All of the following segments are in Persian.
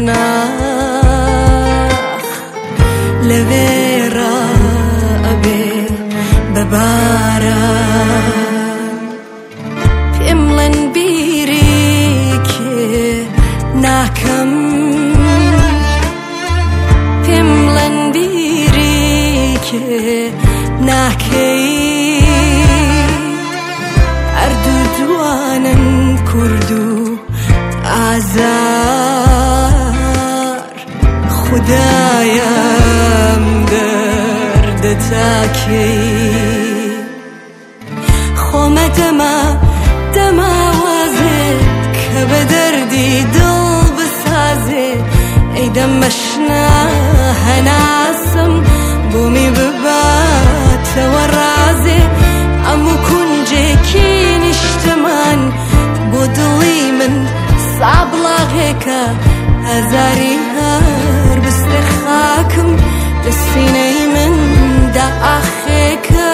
بشناخ لبيرا أبي بباران بإملن بيريك ناكم بإملن بيريك ناكي أردو دوانن كردو آزار خدایم درد تاکی خومه دما وازه که به دردی دل بسازه ای دمشنا هناسم بومی ببات و رازه امو کنجه کی نشتمان بودلی من صعب لاغيكا هزاري هار بستخاكم للسيني من دا أخيكا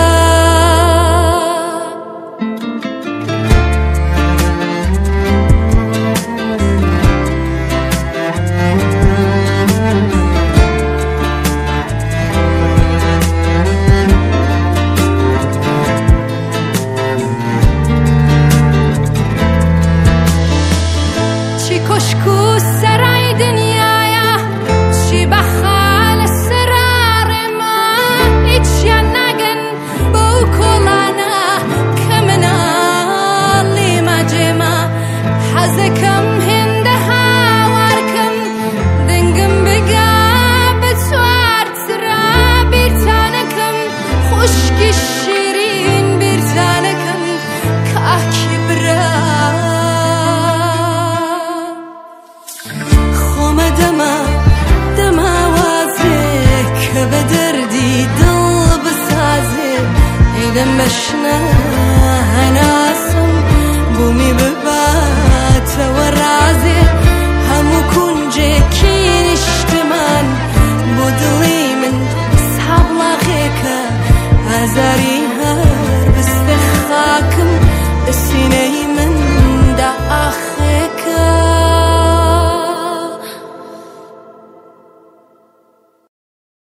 كشكو سراي دنيايا شي بخال السرار ما اتشيا ناقن بوكولانا كمنا اللي ما جيما حزكم هندها واركم دنقم بقا بتوار ترى بيرتانكم خشكي الشيرين بيرتانكم كاكي برا دما وازك بدردي دل بسازي إذا مشنا هناسم بومي ببات ورازي